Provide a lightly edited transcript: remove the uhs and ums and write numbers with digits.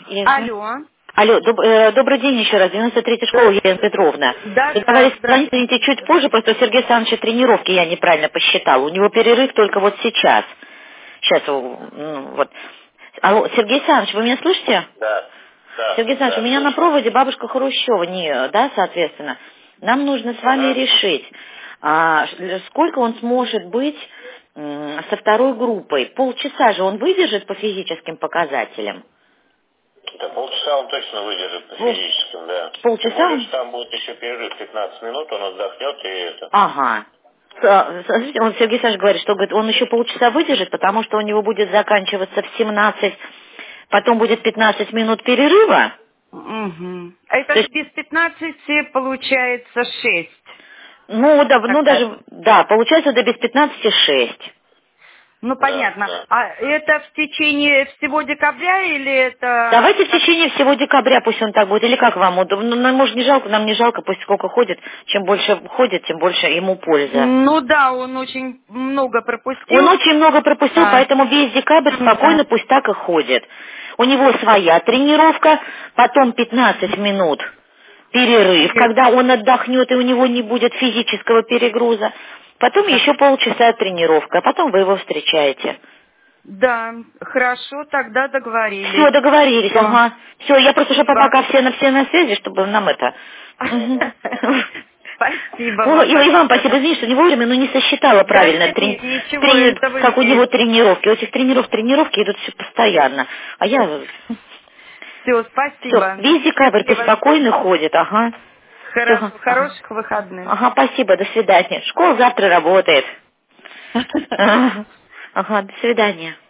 Алло. Алло, добрый день еще раз, 93-я школа, Елена Петровна. Да, Вы да, говорите, здравствуйте. звоните чуть позже, просто у Сергея Александровича тренировки я неправильно посчитала. У него перерыв только вот сейчас. Сейчас, вот. Алло, Сергей Александрович, вы меня слышите? Да, да. Сергей Александрович, у меня на проводе бабушка Хрущева, да, соответственно. Нам нужно с вами решить, сколько он сможет быть со второй группой. Полчаса же он выдержит по физическим показателям? Да, полчаса он точно выдержит по физическим, да. Полчаса? Тем более, что там будет еще перерыв 15 минут, он отдохнет и это. Ага. Смотрите, он, Сергей Александрович говорит, что он еще полчаса выдержит, потому что у него будет заканчиваться в 17, потом будет 15 минут перерыва. Угу. Это То же есть, без 15 получается 6. Да, получается до без 15,6. Ну, понятно. Да. А это в течение всего декабря или это... Давайте в течение всего декабря пусть он так будет. Или как вам удобно? Ну, может, не жалко, нам не жалко, пусть сколько ходит. Чем больше ходит, тем больше ему польза. Ну да, он очень много Он пропустил. очень много пропустил, Да. поэтому весь декабрь спокойно Да. пусть так и ходит. У него своя тренировка, потом 15 минут перерыв, когда он отдохнет и у него не будет физического перегруза. Потом еще полчаса тренировка, а потом вы его встречаете. Да, хорошо, тогда договорились. Все, договорились, Всё. ага. Все, я просто уже Спасибо. пока все на связи, чтобы нам это... Спасибо О, вам и вам большое. спасибо, извини, что не вовремя, но не сосчитала Да правильно, нет, ничего, это вы как у него есть. тренировки. У этих тренировки идут все постоянно. А я... Все, Все, спасибо. весь декабрь пусть Счастливо. спокойно ходит, ага. Хорошо, Все, ага. хороших выходных. Ага, спасибо, до свидания. Школа завтра работает. Ага, до свидания.